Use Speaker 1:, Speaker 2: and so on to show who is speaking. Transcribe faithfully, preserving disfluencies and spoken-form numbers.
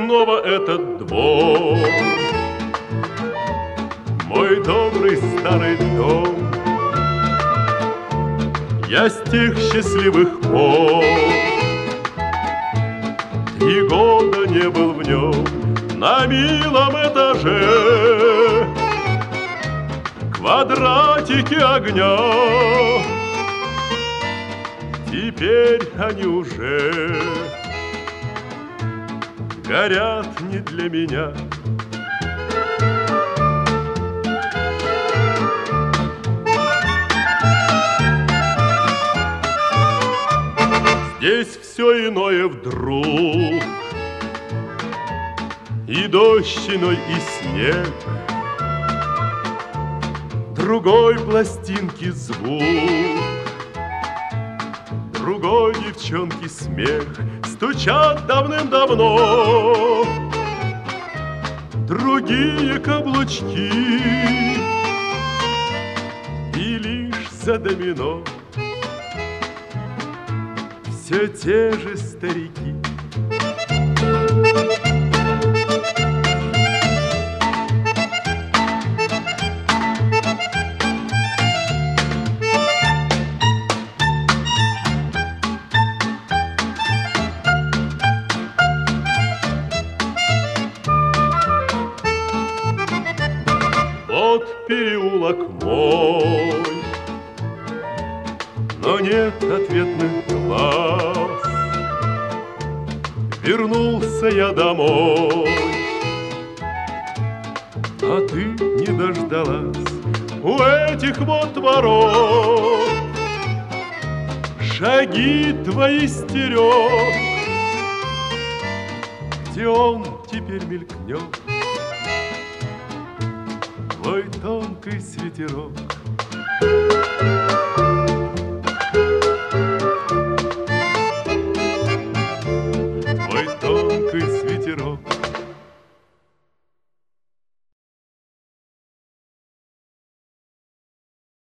Speaker 1: снова этот двор, мой добрый старый дом. Я с тех счастливых пор три года не был в нем на милом этаже. Квадратики огня, теперь они уже горят не для меня. Здесь все иное вдруг, и дождь иной, и снег, другой пластинки звук, другой девчонки смех. Стучат давным-давно другие каблучки, и лишь за домино все те же старики. Вот переулок мой, но нет ответных глаз. Вернулся я домой, а ты не дождалась у этих вот ворот. Шаги твои стерег, где он теперь мелькнет, твой тонкий свитерок.